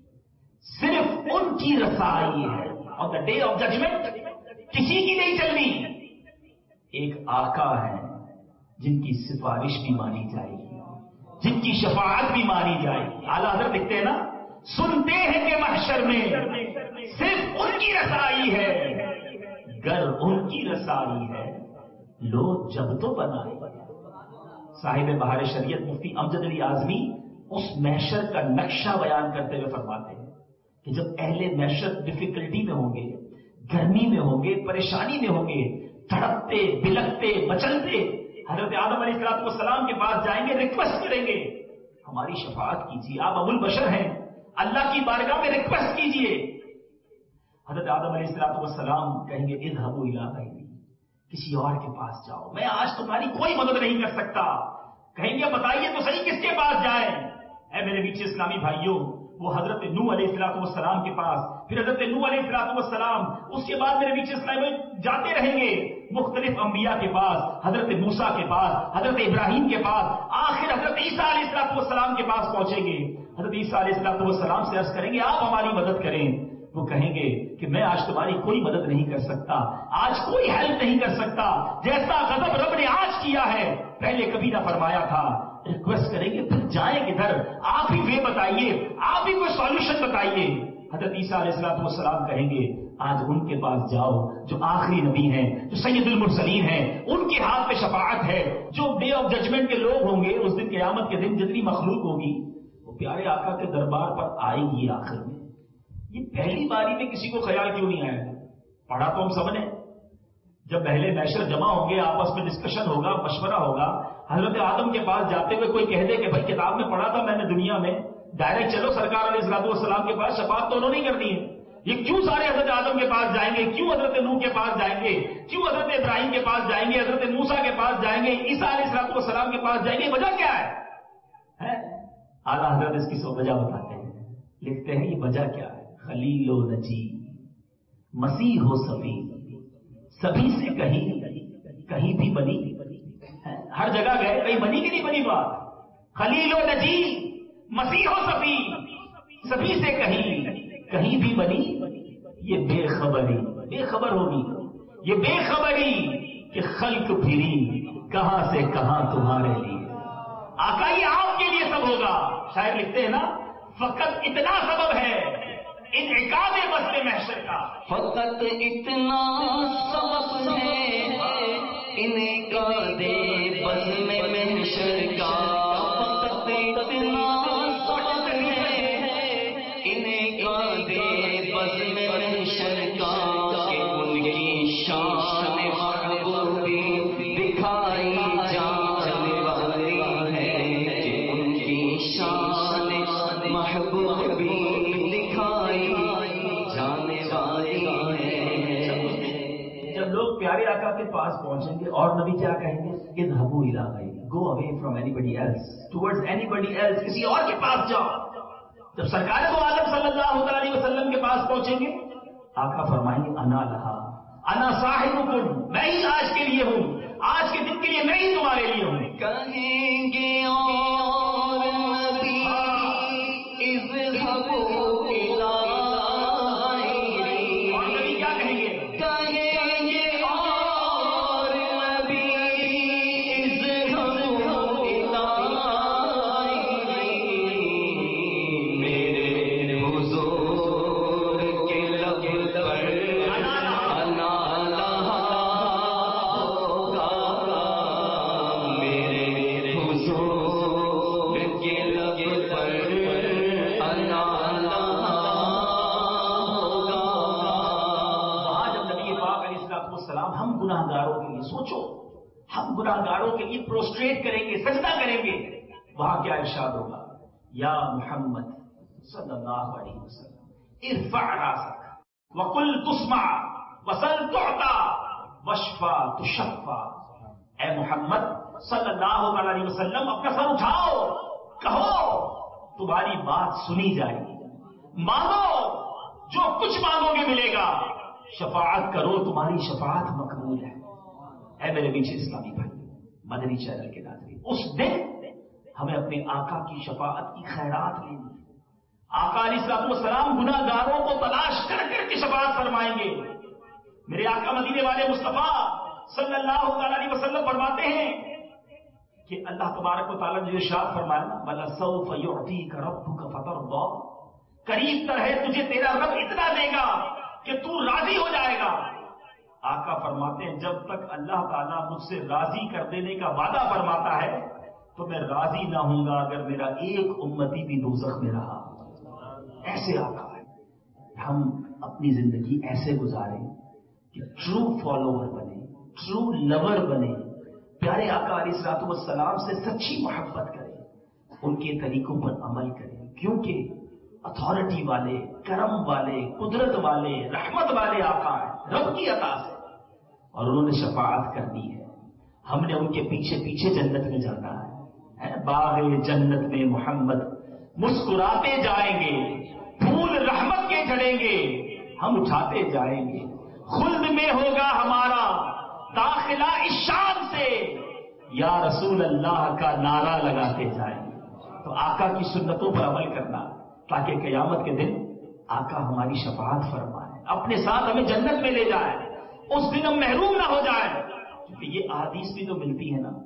صرف ان کی رسائی ہے, on the day of judgment کسی کی نہیں چلنی. ایک آقا ہے جن کی سفارش بھی مانی جائے گی, جن کی شفاعت بھی مانی جائے گی. اعلیٰ حضرت لکھتے ہیں نا, سنتے ہیں کہ محشر میں صرف ان کی رسائی ہے, گر ان کی رسائی ہے لو جب تو بنائے. صاحب بہار شریعت مفتی امجد علی اعظمی اس محشر کا نقشہ بیان کرتے ہوئے فرماتے ہیں کہ جب اہل محشر ڈیفیکلٹی میں ہوں گے, گرمی میں ہوں گے, پریشانی میں ہوں گے, تڑپتے بلکتے مچلتے, حضرت آدم علیہ الصلوۃ والسلام کے پاس جائیں گے, ریکویسٹ کریں گے ہماری شفاعت کیجیے, آپ ابو البشر ہیں, اللہ کی بارگاہ میں ریکویسٹ کیجیے. حضرت آدم علیہ الصلوۃ والسلام کہیں گے اذهبوا الی غیری, کسی اور کے پاس جاؤ, میں آج تمہاری کوئی مدد نہیں کر سکتا. کہیں گے بتائیے تو صحیح کس کے پاس جائیں؟ اے میرے بیچ اسلامی بھائیوں, وہ حضرت نوح علیہ الصلوۃ والسلام کے پاس, پھر حضرت نوح علیہ الصلوۃ والسلام, اس کے بعد میرے بیچ اسلامی جاتے رہیں گے مختلف انبیاء کے پاس, حضرت موسیٰ کے پاس, حضرت ابراہیم کے پاس, آخر حضرت عیسیٰ علیہ الصلوۃ والسلام کے پاس پہنچیں گے. حضرت عیسیٰ علیہ الصلوۃ والسلام سے عرض کریں گے آپ ہماری مدد کریں. وہ کہیں گے کہ میں آج تمہاری کوئی مدد نہیں کر سکتا, آج کوئی ہیلپ نہیں کر سکتا, جیسا غضب رب نے آج کیا ہے پہلے کبھی نہ فرمایا تھا. ریکویسٹ کریں گے پھر جائیں کدھر؟ آپ ہی وے بتائیے، آپ ہی کوئی سالوشن بتائیے. حضرت عیسیٰ علیہ الصلوۃ والسلام کہیں گے آج ان کے پاس جاؤ جو آخری نبی ہیں، جو سید المرسلین ہیں، ان کے ہاتھ پہ شفاعت ہے. جو ڈے آف ججمنٹ کے لوگ ہوں گے اس دن، قیامت کے دن جتنی مخلوق ہوگی وہ پیارے آقا کے دربار پر آئے گی آخر میں. یہ پہلی باری میں کسی کو خیال کیوں نہیں آیا؟ پڑھا تو ہم سب نے. جب پہلے محشر جمع ہوں گے، آپس میں ڈسکشن ہوگا، مشورہ ہوگا، حضرت آدم کے پاس جاتے ہوئے کوئی کہہ دے کہ بھائی کتاب میں پڑھا تھا میں نے دنیا میں، ڈائریکٹ چلو سرکار علیہ الصلوۃ والسلام کے پاس، شفاعت تو انہوں نے کرنی ہے. یہ کیوں سارے حضرت آدم کے پاس جائیں گے؟ کیوں حضرت نوح کے پاس جائیں گے؟ کیوں حضرت ابراہیم کے پاس جائیں گے؟ حضرت موسیٰ کے پاس جائیں گے؟ عیسیٰ علیہ الصلوۃ والسلام کے پاس جائیں گے؟ وجہ کیا ہے؟ اعلیٰ حضرت اس کی سو وجہ بتاتے ہیں، لکھتے ہیں یہ وجہ کیا ہے. خلیل و نجی، مسیح ہو سبھی، سبھی سے کہیں کہیں بھی بنی. ہر جگہ گئے، کہیں بنی کہ نہیں بنی بات؟ خلیل و نجی، مسیح و سفی، سبھی سے کہیں کہیں بھی بنی. یہ بے خبری، بے خبر ہوگی، یہ بے خبری کہ خلق پھری کہاں سے کہاں تمہارے لیے. آقا یہ آپ کے لیے سب ہوگا. شاعر لکھتے ہیں نا، فقط اتنا سبب ہے انعقاد مسئلے محشر کا. فقط اتنا سبب ہے انعقاد بزم محشر کا. فقط اتنا سبب ہے انعقاد بزم محشر کا کہ ان کی شان محبوبی دکھائی جانے والی ہے، کہ ان کی شان محبوبی دکھائی جانے والی ہے. جب لوگ پیارے آقا کے پاس پہنچیں گے اور نبی کیا کہیں گے؟ اذهبوا الى غیری، go away from anybody else towards anybody else، کسی اور کے پاس جاؤ. جب سرکار دو عالم صلی اللہ علیہ وسلم کے پاس پہنچیں گے، آقا فرمائیں گے انا لہا، انا صاحبکم، میں ہی آج کے لیے ہوں، آج کے دن کے لیے میں ہی تمہارے لیے ہوں. کہیں گے اور نبی اذهبوا الى غیری، اور نبی کیا کہیں گے؟ کہیں گے اور نبی اذهبوا الى غیری. میرے حضور کے لب پر انا لہا ہوگا، میرے حضور کے لب پر انا لہا ہوگا. آج جب نبی پاک علیہ الصلوۃ والسلام ہم گناہ گاروں کے لیے، سوچو ہم گناہ گاروں کے لیے پروسٹریٹ کریں گے، سجدہ کریں گے، وہاں کیا ارشاد ہوگا؟ یا محمد صلی اللہ علیہ وسلم ارفع راسک وقل تسمع وسل تعطى واشفع تشفع. اے محمد صلی اللہ علیہ وسلم اپنا سر اٹھاؤ، کہو تمہاری بات سنی جائے گی، مانگو جو کچھ مانگو گے ملے گا، شفاعت کرو تمہاری شفاعت مقبول ہے. اے میرے پیچھے اسلامی بھائی، مدنی چینل کے ناظرین، اس دن ہمیں اپنے آقا کی شفاعت کی خیرات لینی ہے. آقا علیہ الصلوۃ والسلام گناہ گاروں کو تلاش کر کر کے شفاعت فرمائیں گے. میرے آقا مدینے والے مصطفیٰ صلی اللہ علیہ وسلم فرماتے ہیں کہ اللہ تبارک و تعالیٰ نے جو ارشاد فرمایا نا، وَلَسَوْفَ يُعْطِيكَ رَبُّكَ فَتَرْضَىٰ، قریب تر ہے تجھے تیرا رب اتنا دے گا کہ تو راضی ہو جائے گا. آقا فرماتے ہیں جب تک اللہ تعالیٰ مجھ سے راضی کر دینے کا وعدہ فرماتا ہے تو میں راضی نہ ہوں گا اگر میرا ایک امتی بھی دوزخ میں رہا. ایسے آقا ہے. ہم اپنی زندگی ایسے گزاریں کہ ٹرو فالوور بنے، ٹرو لور بنے، پیارے آقا علیہ الصلوۃ والسلام سے سچی محبت کریں، ان کے طریقوں پر عمل کریں، کیونکہ اتھارٹی والے، کرم والے، قدرت والے، رحمت والے آقا ہیں رب کی عطا سے، اور انہوں نے شفاعت کرنی ہے. ہم نے ان کے پیچھے پیچھے جنت میں جانا ہے. باغ جنت میں محمد مسکراتے جائیں گے، پھول رحمت کے جھڑیں گے، ہم اٹھاتے جائیں گے. خلد میں ہوگا ہمارا داخلہ اس شان سے، یا رسول اللہ کا نعرہ لگاتے جائیں گے. تو آقا کی سنتوں پر عمل کرنا تاکہ قیامت کے دن آقا ہماری شفاعت فرمائے، اپنے ساتھ ہمیں جنت میں لے جائے، اس دن ہم محروم نہ ہو جائیں. کیونکہ یہ احادیث بھی تو ملتی ہے نا،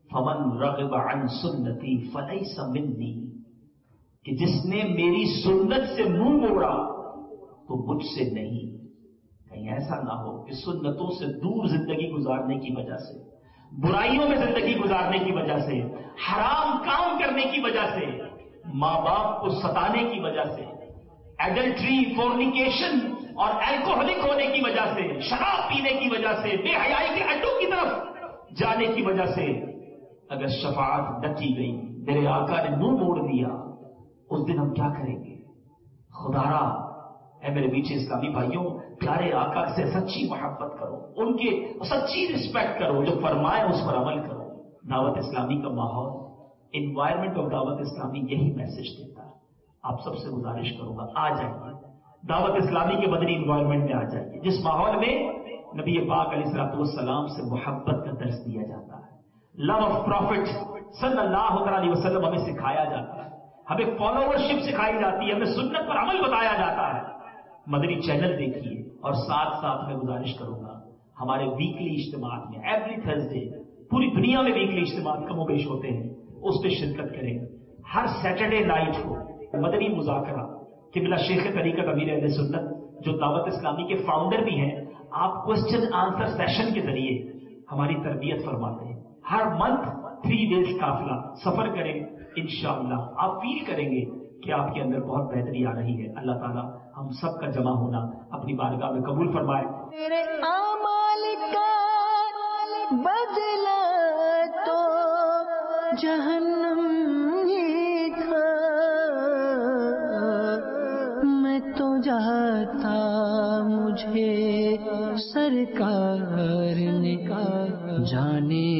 فمن رغب عن سنتی فلیس منی، کہ جس نے میری سنت سے منہ موڑا تو مجھ سے نہیں. کہیں ایسا نہ ہو کہ سنتوں سے دور زندگی گزارنے کی وجہ سے، برائیوں میں زندگی گزارنے کی وجہ سے، حرام کام کرنے کی وجہ سے، ماں باپ کو ستانے کی وجہ سے، ایڈلٹری، فورنیکیشن اور الکوہولک ہونے کی وجہ سے، شراب پینے کی وجہ سے، بے حیائی کے اڈوں کی طرف جانے کی وجہ سے اگر شفاعت نہ کی گئی، میرے آقا نے منہ موڑ دیا، اس دن ہم کیا کریں گے؟ خدارا اے میرے بیچے اسلامی بھائیوں، پیارے آقا سے سچی محبت کرو، ان کے سچی رسپیکٹ کرو، جو فرمائے اس پر عمل کرو. دعوت اسلامی کا ماحول، انوائرمنٹ آف دعوت اسلامی یہی میسج دیتا ہے. آپ سب سے گزارش کروں گا، آ جائیے دعوت اسلامی کے مدنی انوائرمنٹ میں، آ جائیے جس ماحول میں نبی پاک علیہ الصلوۃ والسلام سے محبت کا درس دیا جاتا ہے، لو آف پروفٹ صلی اللہ علیہ وسلم ہمیں سکھایا جاتا ہے، ہمیں فالوورشپ سکھائی جاتی ہے، ہمیں سنت پر عمل بتایا جاتا ہے. مدنی چینل دیکھیے، اور ساتھ ساتھ میں گزارش کروں گا ہمارے ویکلی اجتماعات میں، ایوری تھرسڈے پوری دنیا میں ویکلی اجتماعات کم و بیش ہوتے ہیں، اس پہ شرکت کریں. ہر سیٹرڈے نائٹ کو مدنی مذاکرہ، قبلہ شیخ طریقت امیر اہل سنت جو دعوت اسلامی کے فاؤنڈر بھی ہیں، آپ کوسچن آنسر سیشن کے ذریعے ہماری تربیت فرماتے ہیں. ہر منتھ تھری ڈیز قافلہ سفر کریں، انشاءاللہ آپ فیل کریں گے کہ آپ کے اندر بہت بہتری آ رہی ہے. اللہ تعالیٰ ہم سب کا جمع ہونا اپنی بارگاہ میں قبول فرمائے. تیرے اعمال کا بدلہ تو جہنم ہی تھا، میں تو جاتا مجھے سرکار نے جانے